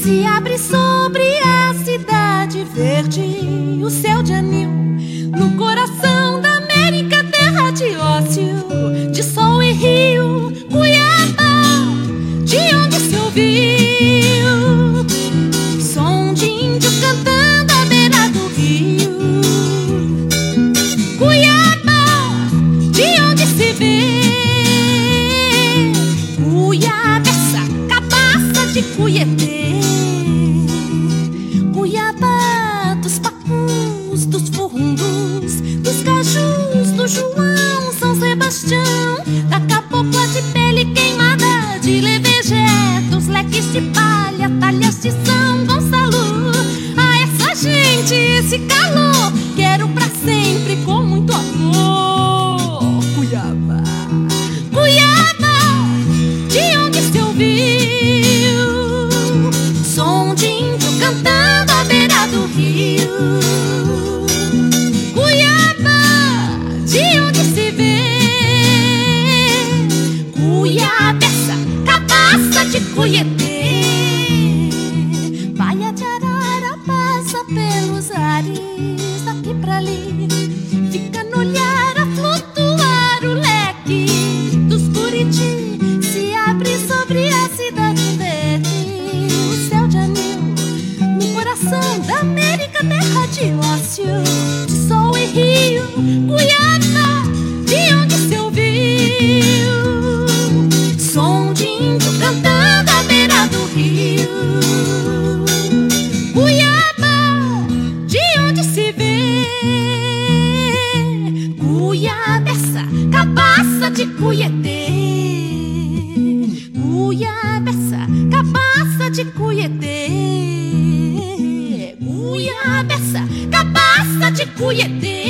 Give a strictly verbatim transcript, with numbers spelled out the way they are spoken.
se abre sobre a cidade verde, o céu de anil, no coração da América, terra de ócio, de sol e rio, Cuiabá, de onde se ouviu som de índio cantando à beira do rio. Cuiabá, de onde se vê Cuiabá, essa cabaça de Cuietê. Cuiabá dos pacus, dos furundos, dos cajus, do João, São Sebastião, da cabocla de pele queimada, de Levegé, dos leques de palha, talhas de São Gonçalo. A essa gente, esse calor, quero pra sempre com muito amor. Cuiabá, Cuiabá, de onde se ouviu som de índio cantando à beira do rio. Cuiabá, de onde se vê Cuiabá, essa cabaça de Cuietê. Baía de Arara passa pelos ares, daqui pra ali, fica no olhar a flutuar o leque dos Curiti, se abre sobre a cidade verde, o céu de anil, no coração da América, terra de ócio, de sol e rio. Cuiabá, de onde se ouviu som de índio cantando à beira do rio. Cuiabá, de onde se vê Cuiabá, essa cabaça de Cuietê. Cuiabá, essa cabaça de Cuietê. Cuiabá, essa cabaça de Cuietê.